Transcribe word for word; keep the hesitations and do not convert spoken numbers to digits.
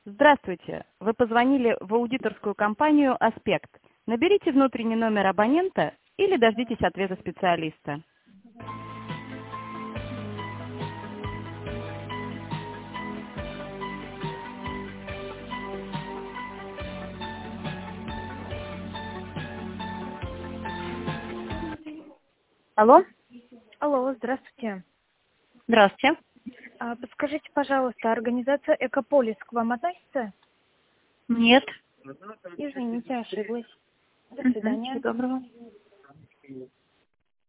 Здравствуйте. Вы позвонили в аудиторскую компанию «Аспект». Наберите внутренний номер абонента или дождитесь ответа специалиста. Алло, Алло, здравствуйте. здравствуйте. А, подскажите, пожалуйста, организация «Экополис» к вам относится? Нет. Извините, ошиблась. До Мгм, свидания. всего доброго.